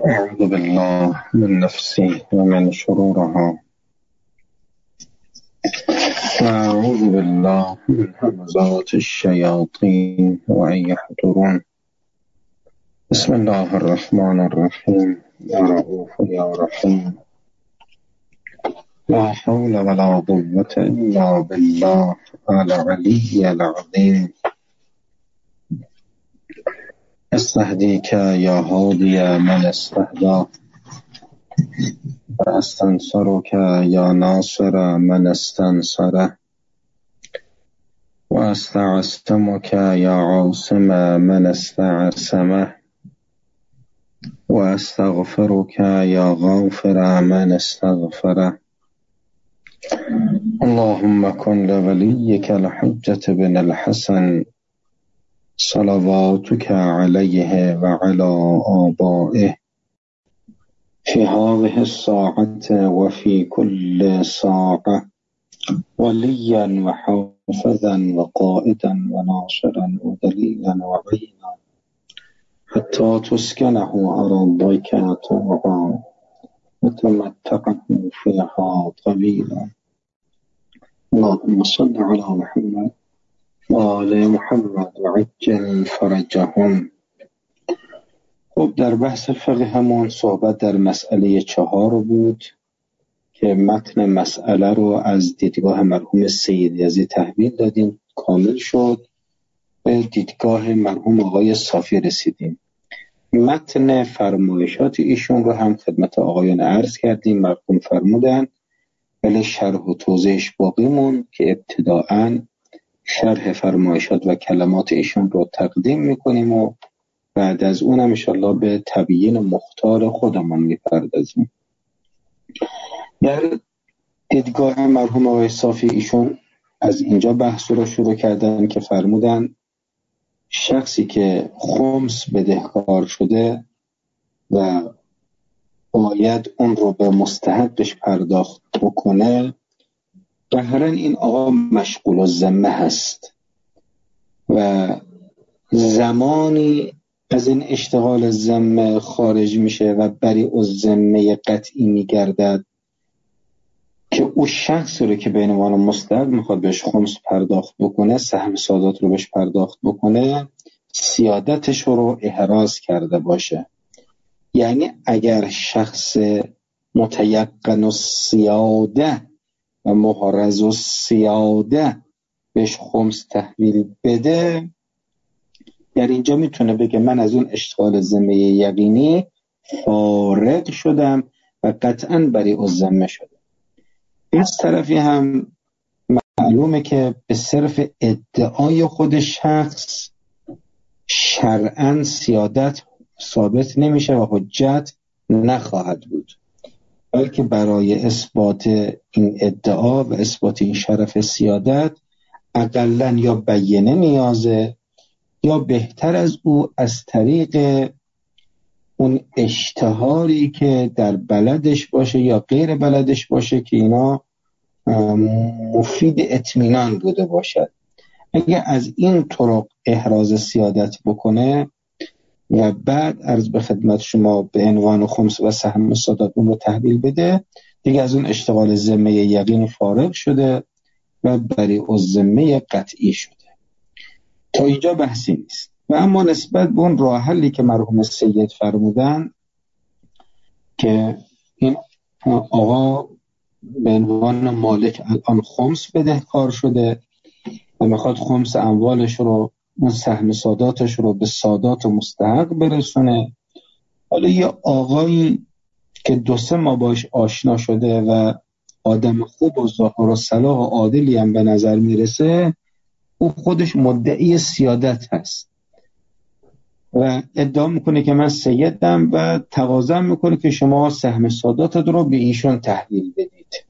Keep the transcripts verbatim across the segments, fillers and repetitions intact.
أعوذ بالله من نفسي ومن شرورها وأعوذ بالله من همزات الشياطين وأن يحضرون. بسم الله الرحمن الرحيم. يا رؤوف يا رحيم. لا حول ولا قوة إلا بالله العلي العظيم. استهديك يا هادي من استهدى، وأستنصرك يا ناصر من استنصره، وأستعصمك يا عاصم من استعصمه، وأستغفرك يا غافر من استغفره. اللهم كن لوليك الحجة بن الحسن صلواتك عليه وعلى آبائه في هذه الساعة وفي كل ساعة وليا وحافظا وقائدا وناصرا ودليلا وعينا حتى تسكنه أرضك طوعا وتمتعه فيها طويلا. اللهم صل على محمد وآل محمد وعجل فرجهم. خب در بحث فقه همون صحبت در مسئله چهار بود که متن مسئله رو از دیدگاه مرحوم سید یزدی تحویل دادیم، کامل شد. به دیدگاه مرحوم آقای صافی رسیدیم. متن فرمایشات ایشون رو هم خدمت آقایان عرض کردیم. مرحوم فرمودن ولی شرح و توضیحش باقی مون که ابتداءً شرح فرمایشات و کلمات ایشون رو تقدیم میکنیم و بعد از اونم انشالله به تبیین مختار خودمون میپردازیم. در دیدگاه مرحوم آقای صافی ایشون از اینجا بحث رو شروع کردن که فرمودن شخصی که خمس بدهکار شده و باید اون رو به مستحقش پرداخت بکنه، ظاهراً این آقا مشغول الذمه هست و زمانی از این اشتغال ذمه خارج میشه و بریء الذمه قطعی میگردد که اون شخص رو که به عنوان مستحق میخواد بهش خمس پرداخت بکنه، سهم سادات رو بهش پرداخت بکنه، سیادتش رو احراز کرده باشه. یعنی اگر شخص متیقن السیاده و محرز السیاده بهش خمس تحویل بده، در اینجا میتونه بگه من از اون اشتغال ذمه یقینی فارغ شدم و قطعاً بریء الذمه شدم. از طرفی هم معلومه که به صرف ادعای خود شخص شرعاً سیادت ثابت نمیشه و حجت نخواهد بود، بلکه برای اثبات این ادعا و اثبات این شرف سیادت اقلاً یا بیینه نیازه یا بهتر از او از طریق اون اشتهاری که در بلدش باشه یا غیر بلدش باشه که اینا مفید اطمینان بوده باشد. اگه از این طرق احراز سیادت بکنه و بعد عرض به خدمت شما به عنوان خمس و سهم سادات اون رو تحویل بده، دیگه از اون اشتغال ذمه یقین فارغ شده و بریء الذمه قطعی شده. تا اینجا بحثی نیست. و اما نسبت به اون راه حلی که مرحوم سید فرمودن که این آقا به عنوان مالک الان خمس بدهکار شده و میخواد خمس اموالش رو، اون سهم ساداتش رو به سادات و مستحق برسونه. حالا یه آقایی که دو سه ماه باش آشنا شده و آدم خوب و ظاهر و صلاح و عادلی هم به نظر میرسه، او خودش مدعی سیادت هست و ادعا میکنه که من سیدم و تقاضا میکنه که شما سهم سادات رو به ایشون تحویل بدید.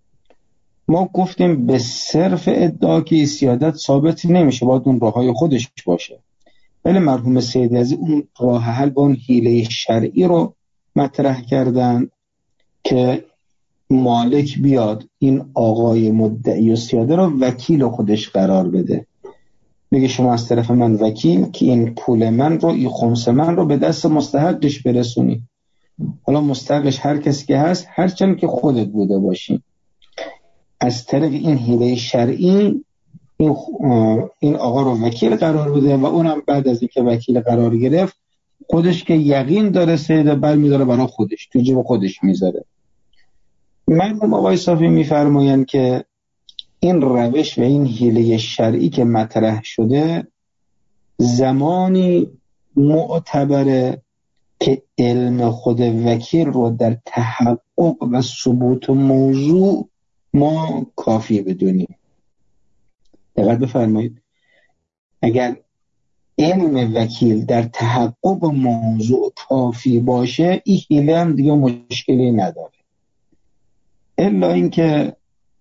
ما گفتیم به صرف ادعا که سیادت ثابت نمیشه، باید اون راههای خودش باشه. ولی مرحوم سید یزدی اون راه حل با اون حیله شرعی رو مطرح کردن که مالک بیاد این آقای مدعی و سیاده رو وکیل خودش قرار بده، بگه شما از طرف من وکیل که این پول من رو، این خمس من رو به دست مستحقش برسونی. حالا مستحقش هر کسی که هست، هرچند که خودت بوده باشی، از طریق این حیله شرعی این این آقا رو وکیل قرار بده و اونم بعد از اینکه وکیل قرار گرفت خودش که یقین داره سید بر میداره برای خودش تو جیب خودش میذاره. مرحوم آقای صافی میفرمایند که این روش و این حیله شرعی که مطرح شده زمانی معتبره که علم خود وکیل رو در تحقق و ثبوت موضوع ما کافی بدونیم. دقت بفرمایید، اگر علم وکیل در تحقق موضوع کافی باشه این حیله هم دیگه مشکلی نداره. الا اینکه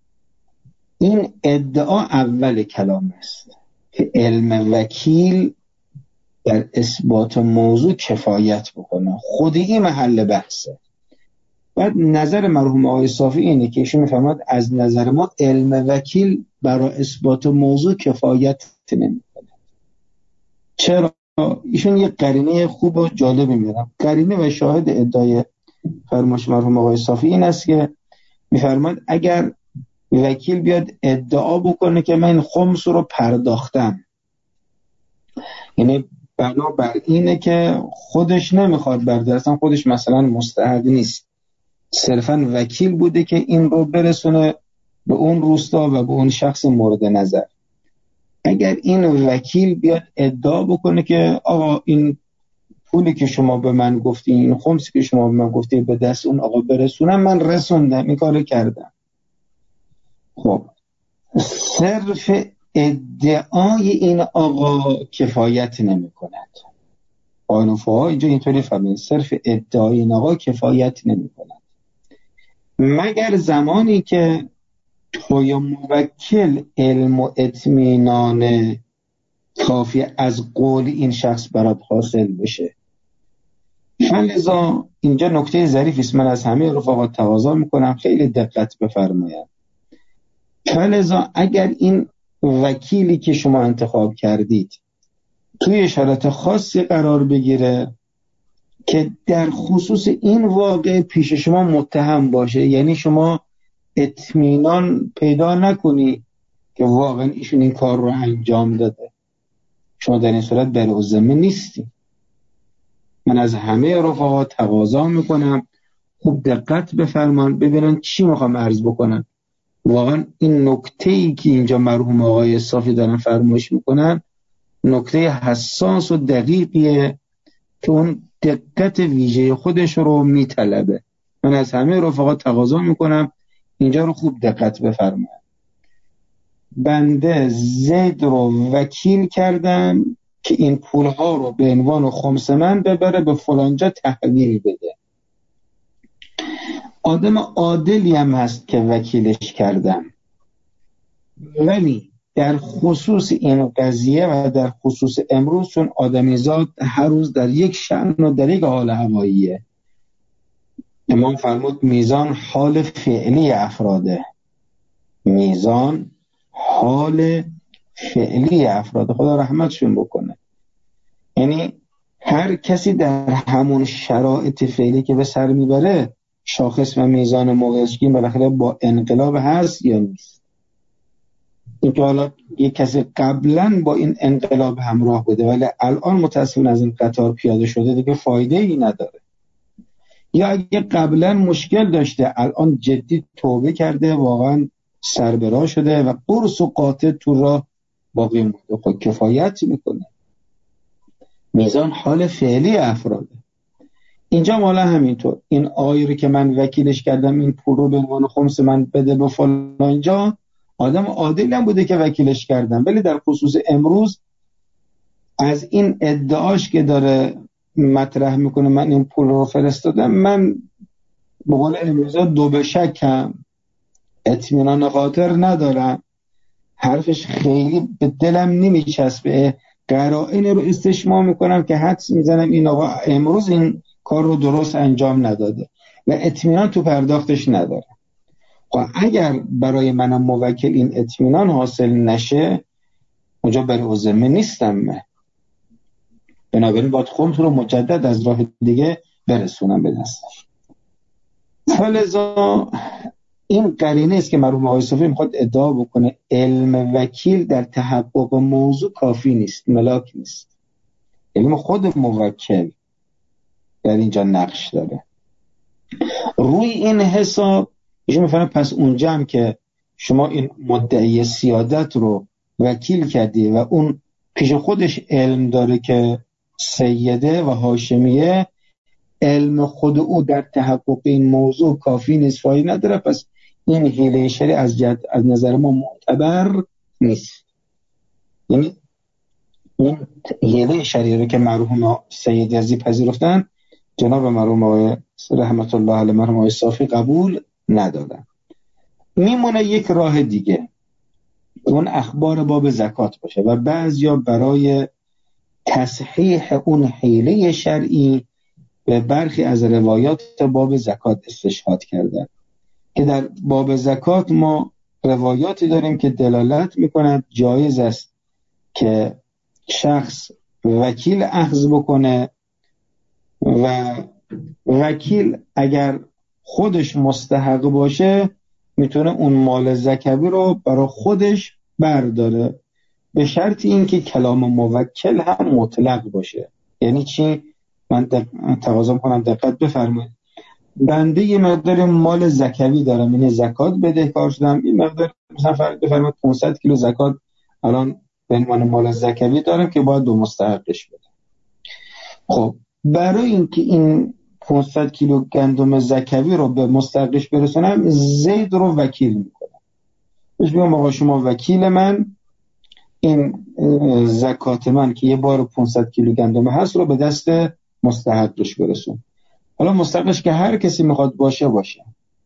این ادعا اول کلام است که علم وکیل در اثبات موضوع کفایت بکنه، خود این محل بحثه. بعد نظر مرحوم آقای صافی اینه که ایشون میفرماد از نظر ما علم وکیل برای اثبات موضوع کفایت نمیکنه. چرا؟ ایشون یه قرینه خوب و جالب میارن. قرینه و شاهد ادعای فرمایش مرحوم آقای صافی این است که میفرماد اگر وکیل بیاد ادعا بکنه که من خمس رو پرداختم، یعنی بنابر اینه که خودش نمیخواد بردارستن، خودش مثلا مستحق نیست، صرفا وکیل بوده که این رو برسونه به اون روستا و به اون شخص مورد نظر. اگر این وکیل بیاد ادعا بکنه که آقا این پولی که شما به من گفتی، این خمسی که شما به من گفتی به دست اون آقا برسونم، من رسوندم، این کارو کردم، خب صرف ادعای این آقا کفایت نمی کند. قانون‌فقها اینجا اینطوری فهمید، صرف ادعای این آقا کفایت نمی کند مگر زمانی که توی موکل علم و اطمینان کافی از قول این شخص برات حاصل بشه. فلذا اینجا نکته ظریفی است، من از همه رفقا تقاضا میکنم خیلی دقت بفرمایید. فلذا اگر این وکیلی که شما انتخاب کردید توی شرایط خاصی قرار بگیره که در خصوص این واقع پیش شما متهم باشه، یعنی شما اطمینان پیدا نکنی که واقعا ایشون این کار رو انجام داده، شما در این صورت بر الذمه نیستی. من از همه رفقا تقاضا میکنم خوب دقت بفرمان ببینن چی میخوام عرض بکنم. واقعا این نکته‌ای که اینجا مرحوم آقای صافی دارن فرمایش میکنن نکته حساس و دقیقیه که اون دقت ویژه خودش رو میطلبه. من از همه رفقا تقاضا میکنم اینجا رو خوب دقت بفرمایید. بنده زید رو وکیل کردم که این پولها رو به عنوان خمس من ببره به فلانجا تحویل بده. آدم عادلی هم هست که وکیلش کردم، ولی در خصوص این قضیه و در خصوص امروز چون آدمیزاد هر روز در یک شأن و در یک حال هواییه، امام فرمود میزان حال فعلی افراده، میزان حال فعلی افراد، خدا رحمتشون بکنه. یعنی هر کسی در همون شرایط فعلی که به سر میبره شاخص و میزان موقعشگی بالاخره با انقلاب هست یا نیست. این که حالا یک کسی قبلا با این انقلاب همراه بوده ولی الان متاسفانه از این قطار پیاده شده دیگه فایده ای نداره، یا اگه قبلا مشکل داشته الان جدی توبه کرده واقعا سربراه شده و قرص و قاطع تو راه باقی مونده، خود کفایت میکنه. میزان حال فعلی افراده. اینجا مالا همینطور این آقایی رو که من وکیلش کردم این پول رو به عنوان خمس من بده به فلان جا، آدم عادلی هم بوده که وکیلش کردم، ولی در خصوص امروز از این ادعاش که داره مطرح میکنه من این پول رو فرستادم، من به قول امروزا دو به شکم، اطمینان خاطر ندارم، حرفش خیلی به دلم نمیچسبه، قرائن رو استشمام میکنم که حدس میزنم این آقا امروز این کار رو درست انجام نداده و اطمینان تو پرداختش نداره. خب اگر برای منم موکل این اطمینان حاصل نشه اونجا برای الذمه نیستم من، بنابراین باید خمس رو مجدد از راه دیگه برسونم به دستش. فلذا این قرینه است که مرحوم آقای صافی میخواد ادعا بکنه علم وکیل در تحقق موضوع کافی نیست، ملاک نیست. علم خود موکل در اینجا نقش داره. روی این حساب ایشون میفهمه پس اونجا هم که شما این مدعی سیادت رو وکیل کردی و اون پیش خودش علم داره که سیده و هاشمیه، علم خود او در تحقق این موضوع کافی نیست، فایده نداره، پس این حیله شرعی از جد از نظر ما معتبر نیست. یعنی این حیله شرعی رو که مرحوم سید یزدی پذیرفتن، جناب مرحوم آقای رحمت الله علیه مرحوم آقای صافی قبول ندادن. میمونه یک راه دیگه، اون اخبار باب زکات باشه و بعضیا برای تصحیح اون حیله شرعی به برخی از روایات باب زکات استشهاد کردن که در باب زکات ما روایاتی داریم که دلالت میکنند جایز است که شخص وکیل اخذ بکنه و وکیل اگر خودش مستحق باشه میتونه اون مال زکوی رو برای خودش برداره، به شرط اینکه کلام موکل هم مطلق باشه. یعنی چی؟ من تقاضا میکنم دقت بفرمایید. بنده یه مقدار مال زکوی دارم، یعنی زکات بدهکار شدم، این مقدار مثلا فرض بفرمایید پانصد کیلو زکات الان به عنوان مال زکوی دارم که باید به مستحقش بدم. خب برای اینکه این پانصد کیلو گندم زکوی رو به مستحقش برسونم، زید رو وکیل میکنم. بهش میگم آقا شما وکیل من، این زکات من که یه بار پانصد کیلو گندم هست رو به دست مستحقش برسون. حالا مستحقش که هر کسی میخواد باشه باشه.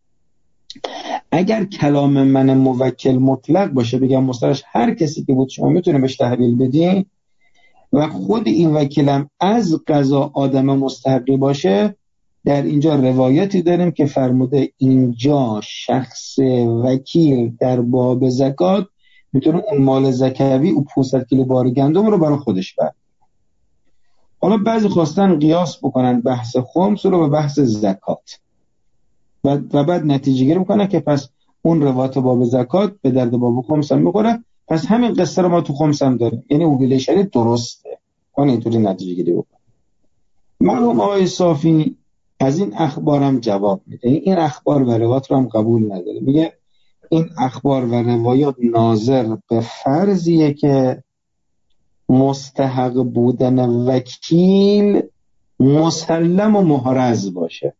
اگر کلام من موکل مطلق باشه، بگم مستحقش هر کسی که بود شما میتونه بهش تحویل بدین و خود این وکیلم از قضا آدم مستحقی باشه، در اینجا روایتی داریم که فرموده اینجا شخص وکیل در باب زکات میتونه اون مال زکوی او پانصد کیلو بار گندم رو برای خودش بره. حالا بعضی خواستن قیاس بکنن بحث خمس رو به بحث زکات و, و بعد نتیجه گیری میکنن که پس اون روایت باب زکات به درد باب خمس هم میخوره، پس همین قصه رو ما تو خمس هم داریم، یعنی اوگیله شریع درسته. اون اینطوری نتیجه گیری بکنن. مرحوم آقای صافی از این اخبارم جواب میده، این اخبار و روایات رو هم قبول نداره. میگه این اخبار و روایات ناظر به فرضیه که مستحق بودن وکیل مسلم و محرز باشه.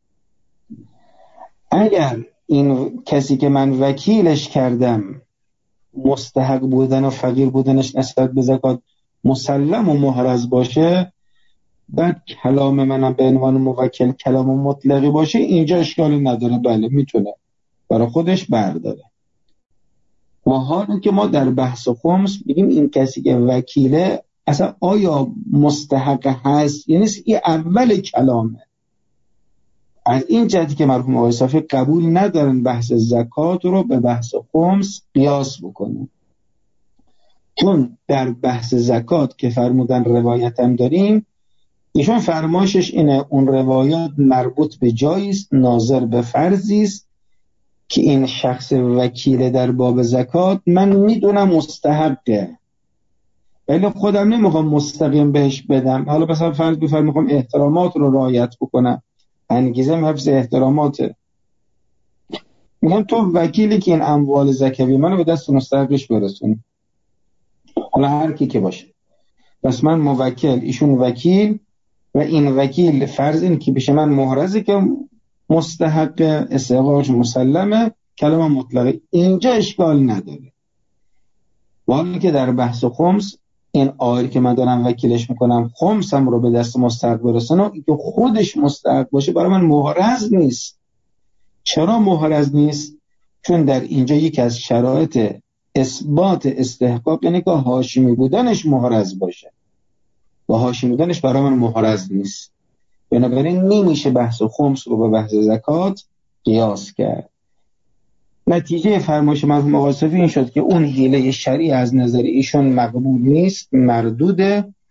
اگر این کسی که من وکیلش کردم مستحق بودن و فقیر بودنش نسبت به زکات مسلم و محرز باشه، بعد کلام منم به عنوان موکل کلام مطلقی باشه، اینجا اشکالی نداره، بله میتونه برای خودش برداره. و حالا که ما در بحث خمس میگیم این کسی که وکیله اصلا آیا مستحق هست، یعنی این اول کلامه. از این جهتی که مرحوم آقای صافی قبول ندارن بحث زکات رو به بحث خمس قیاس بکنن، چون در بحث زکات که فرمودن روایت هم داریم، ایشون فرمایشش اینه اون روایات مربوط به جایی است، ناظر به فرضی است که این شخص وکیل در باب زکات من میدونم مستحقه، ولی خودم نمیخوام مستقیم بهش بدم. حالا مثلا فرض بفرمایید میخوام احترامات رو رعایت بکنم، انگیزه حفظ احتراماته، میگم تو وکیلی که این اموال زکوی منو به دست مستحقش برسونی، حالا هر کی که باشه، پس من موکل، ایشون وکیل و این وکیل فرض این که بشه من محرزه که مستحق استحقاقش مسلمه، کلمه مطلقه، اینجا اشکال نداره. ولی که در بحث خمس این آیه که من دارم وکیلش میکنم خمسم رو به دست مستحق برسونم، که خودش مستحق باشه برای من محرز نیست. چرا محرز نیست؟ چون در اینجا یکی از شرایط اثبات استحقاق اینه که هاشمی بودنش محرز باشه و هاشمی بودنش برای من محرز نیست. بنابراین نمیشه بحث خمس رو به بحث زکات قیاس کرد. نتیجه فرمایش مرحوم آقای صافی این شد که اون حیله شرعی از نظر ایشون مقبول نیست، مردوده،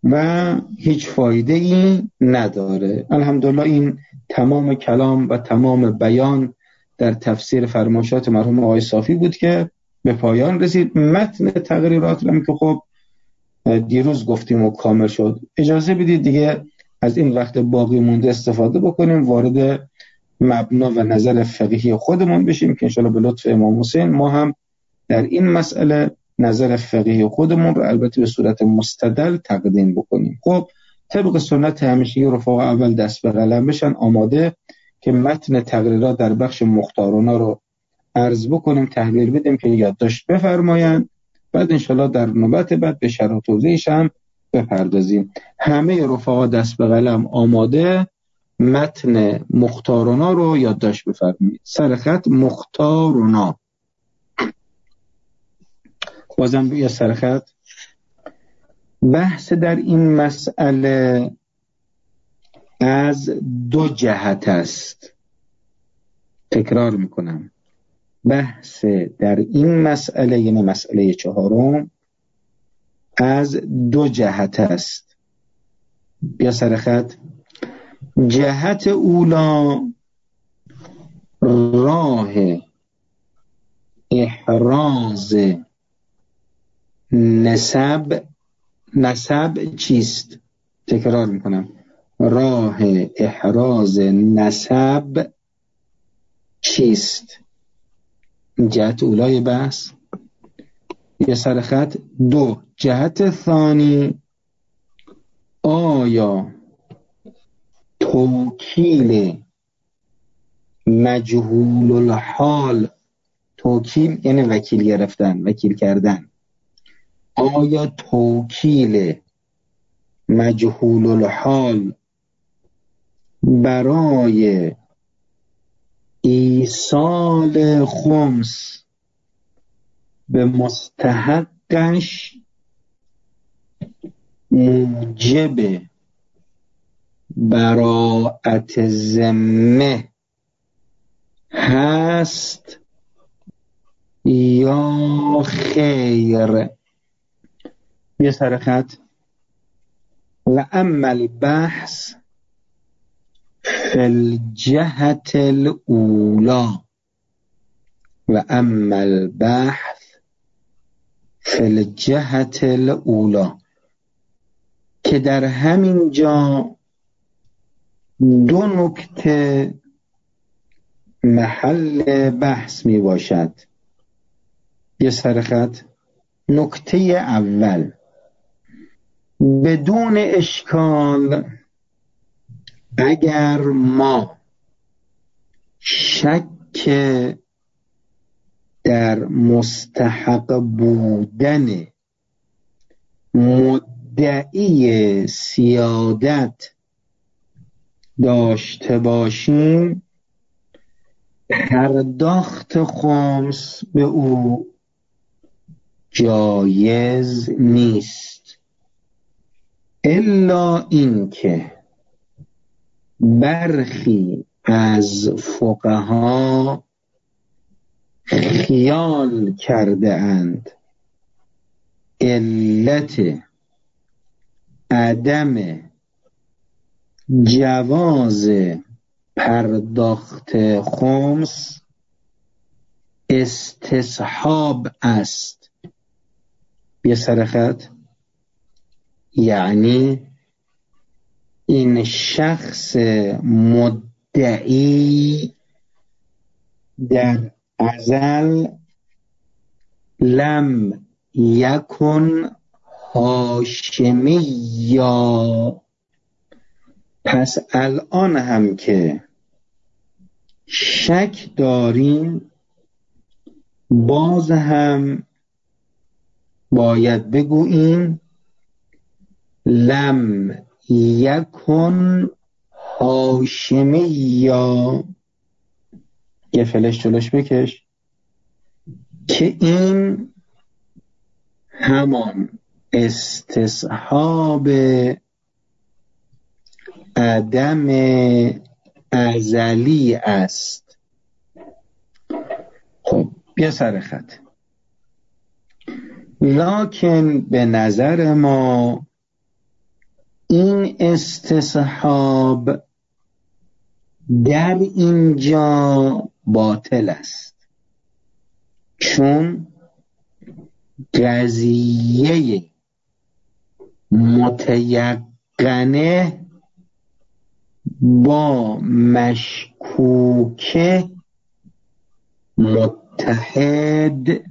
و هیچ فایده ای نداره. الحمدلله این تمام کلام و تمام بیان در تفسیر فرمایشات مرحوم آقای صافی بود که به پایان رسید. متن تقریرات هم که خب دیروز گفتیم و کامل شد. اجازه بدید دیگه از این وقت باقی مونده استفاده بکنیم، وارد مبنا و نظر فقهی خودمون بشیم که انشاءالله به لطف امام حسین ما هم در این مسئله نظر فقهی خودمون رو البته به صورت مستدل تقدیم بکنیم. خب طبق سنت همیشگی رفقا اول دست به قلم بشن، آماده که متن تقریرات در بخش مختارنا رو عرض بکنیم، تحلیل بدیم که یادداشت بفرمایند، بعد انشالله در نوبت بعد به شرح و توضیحش هم بپردازیم. همه رفقا دست به قلم آماده، متن مختارنا رو یادداشت بفرمایید. سر خط مختارنا، بازم بیا سر خط. بحث در این مسئله از دو جهت است. تکرار میکنم، بحث در این مسئله یعنی مسئله چهارم از دو جهت است. بیا سر خط. جهت اولا راه احراز نسب. نسب چیست؟ تکرار میکنم، راه احراز نسب چیست؟ جهت اولای بحث. یه سر خط. دو، جهت ثانی، آیا توکیل مجهول الحال، توکیل یعنی وکیل گرفتن، وکیل کردن، آیا توکیل مجهول الحال برای ایصال خمس به مستحقش موجب براءت ذمه هست یا خیر؟ یه سر خط. و اما البحث فی الجهت الاولا، و اما البحث فی الجهت الاولا، که در همین جا دو نکته محل بحث می باشد. یه سر خط. نکته اول، بدون اشکال اگر ما شک در مستحق بودن مدعی سیادت داشته باشیم، پرداخت خمس به او جایز نیست، الا اینکه برخی از فقها خیال کرده اند علت عدم جواز پرداخت خمس استصحاب است. یه سر خط. یعنی این شخص مدعی در ازل لم یکن هاشمیا، پس الان هم که شک داریم باز هم باید بگوییم لم یکن هاشمیا. یه فلش جلوش بکش که این همان استصحاب عدم ازلی است. خب بیا سر خط. لکن به نظر ما این استصحاب در اینجا باطل است، چون قضیه متیقنه با مشکوکه متحد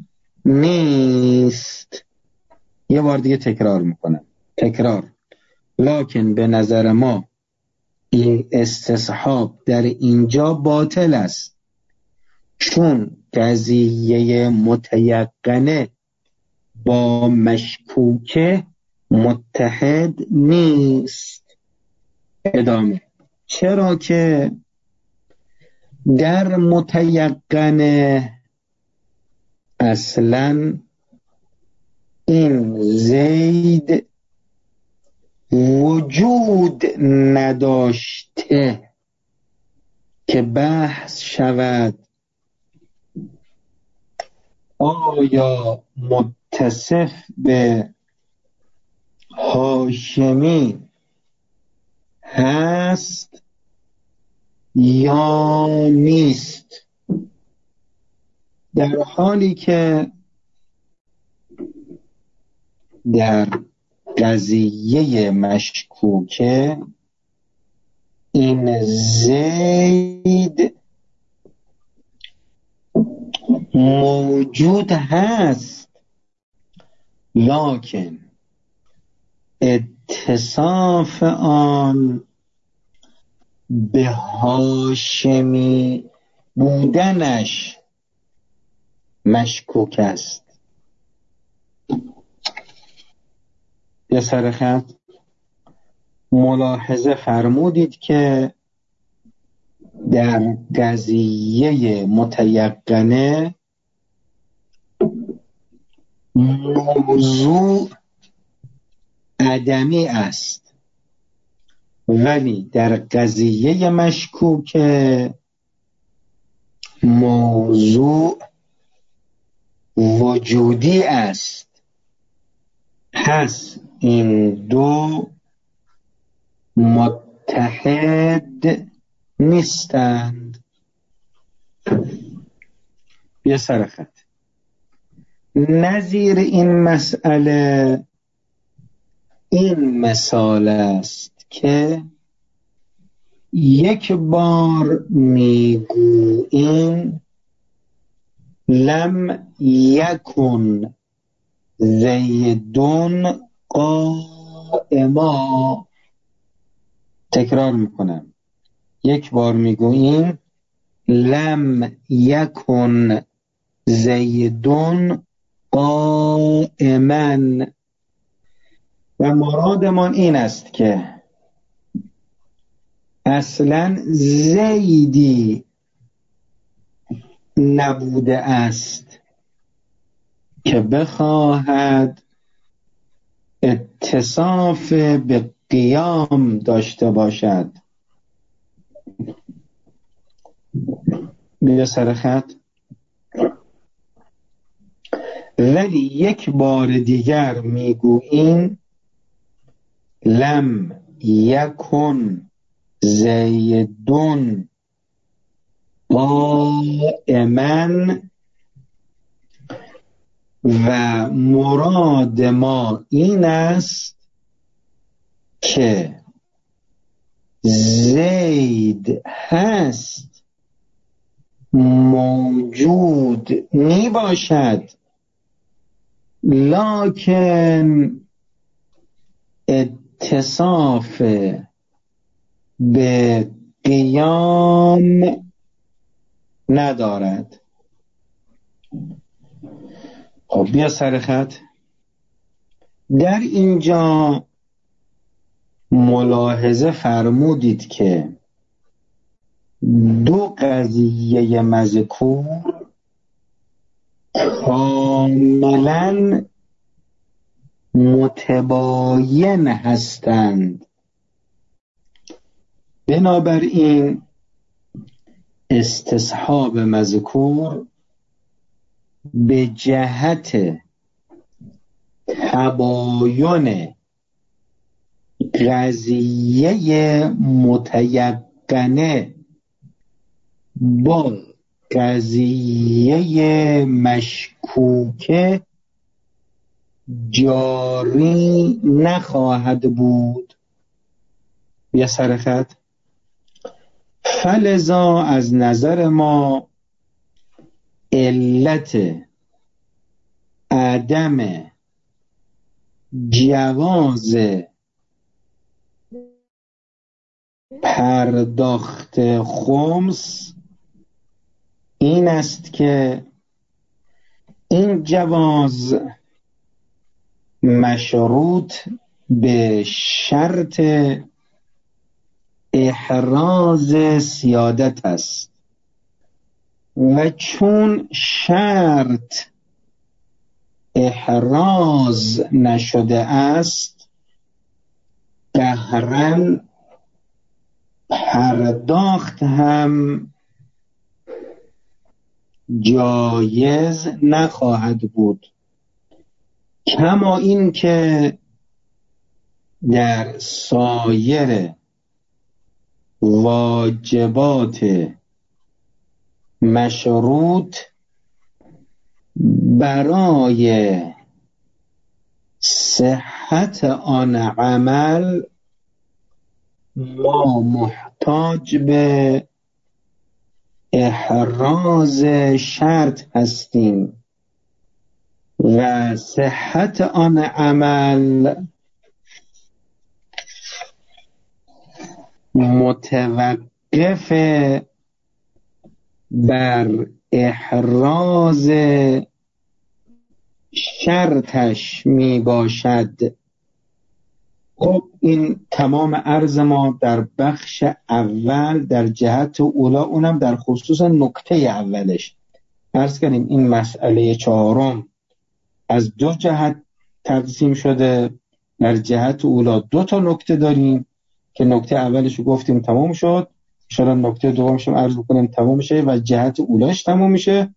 نیست. یه بار دیگه تکرار میکنم، تکرار. لکن به نظر ما این استصحاب در اینجا باطل است، چون قضیه متیقنه با مشکوکه متحد نیست. ادامه. چرا که در متیقنه اصلا این زید وجود نداشته که بحث شود آیا متصف به هاشمی هست یا نیست، در حالی که در قضیه مشکوکه این زید موجود هست، لکن اتصاف آن به هاشمی بودنش مشکوک است. یه سر خط ملاحظه فرمودید که در قضیه متیقنه موضوع عدمی است، ولی در قضیه مشکوکه موضوع وجودی است. پس این دو متحد نیستند. یه سر خط. نظیر این مسئله این مثال است که یک بار میگوییم لم یکن زیدون قائما. تکرار میکنم، یک بار میگوییم لم یکن زیدون قائما و مرادمان این است که اصلا زیدی نبوده است که بخواهد اتصاف به قیام داشته باشد. بیا سر خط. ولی یک بار دیگر میگوییم لم یکن زیدون قائما و مراد ما این است که زید هست، موجود می باشد، لکن اتصاف به قیام ندارد. خب بیا سر خط. در اینجا ملاحظه فرمودید که دو قضیه مذکور کاملا متباین هستند. بنابراین استصحاب مذکور به جهت تباین قضیه متیقنه با قضیه مشکوکه جاری نخواهد بود. بیا سر خط. فلذا از نظر ما علت عدم جواز پرداخت خمس این است که این جواز مشروط به شرط احراز سیادت است و چون شرط احراز نشده است قهرن پرداخت هم جایز نخواهد بود، کما این که در سایر واجبات مشروط برای صحت آن عمل ما محتاج به احراز شرط هستیم و صحت آن عمل متوقف بر احراز شرطش می باشد. خب این تمام عرض ما در بخش اول در جهت اولا، اونم در خصوص نکته اولش عرض کردیم. این مسئله چهارم از دو جهت تقسیم شده. در جهت اولا دو تا نکته داریم که نکته اولش رو گفتیم تمام شد، انشاءالله نکته دومش هم عرض بکنیم تمام میشه و جهت اولاش تمام میشه.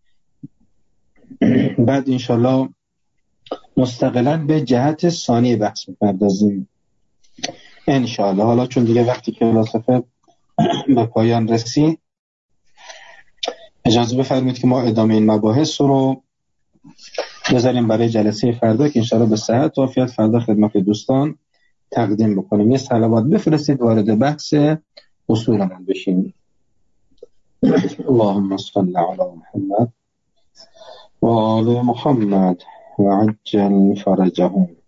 بعد انشاءالله مستقلاً به جهت ثانی بحث می‌پردازیم انشاءالله. حالا چون دیگه وقتی کلاسفه به پایان رسید اجازه بفرمایید که ما ادامه این مباحث رو بذاریم برای جلسه فردا که انشاءالله به صحت و عافیت فردا خدمت دوستان تقدیم بکنیم. یه صلوات بفرستید وارد بحث اصول من بشیم. اللهم صل علی محمد و آل محمد و عجل فرجهم.